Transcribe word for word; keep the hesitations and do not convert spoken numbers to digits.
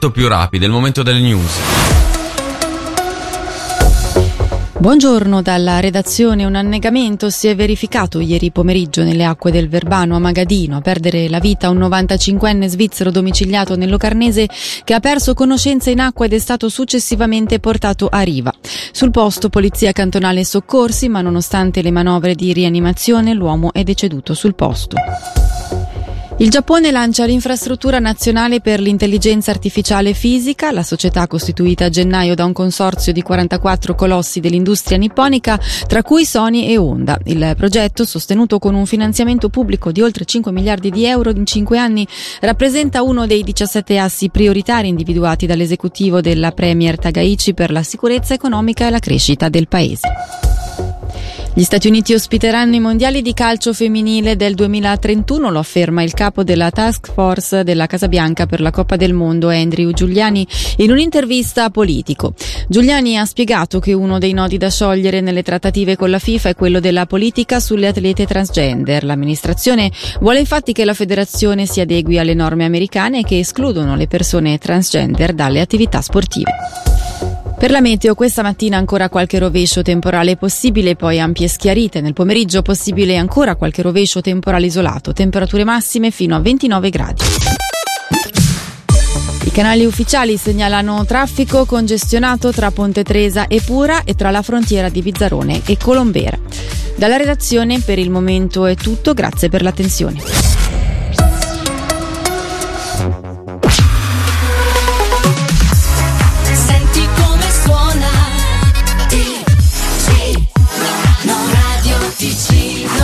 più rapide. È il momento delle news. Buongiorno dalla redazione. Un annegamento si è verificato ieri pomeriggio nelle acque del Verbano a Magadino. A perdere la vita un novantacinquenne svizzero domiciliato nel Locarnese che ha perso conoscenza in acqua ed è stato successivamente portato a riva. Sul posto polizia cantonale e soccorsi, ma nonostante le manovre di rianimazione l'uomo è deceduto sul posto. Il Giappone lancia l'infrastruttura nazionale per l'intelligenza artificiale fisica. La società, costituita a gennaio da un consorzio di quarantaquattro colossi dell'industria nipponica, tra cui Sony e Honda. Il progetto, sostenuto con un finanziamento pubblico di oltre cinque miliardi di euro in cinque anni, rappresenta uno dei diciassette assi prioritari individuati dall'esecutivo della Premier Takaichi per la sicurezza economica e la crescita del paese. Gli Stati Uniti ospiteranno i mondiali di calcio femminile del duemilatrentuno, lo afferma il capo della task force della Casa Bianca per la Coppa del Mondo, Andrew Giuliani, in un'intervista a Politico. Giuliani ha spiegato che uno dei nodi da sciogliere nelle trattative con la FIFA è quello della politica sulle atlete transgender. L'amministrazione vuole infatti che la federazione si adegui alle norme americane che escludono le persone transgender dalle attività sportive. Per la meteo, questa mattina ancora qualche rovescio temporale possibile, poi ampie schiarite. Nel pomeriggio possibile ancora qualche rovescio temporale isolato. Temperature massime fino a ventinove gradi. I canali ufficiali segnalano traffico congestionato tra Ponte Tresa e Pura e tra la frontiera di Bizzarrone e Colombera. Dalla redazione per il momento è tutto, grazie per l'attenzione.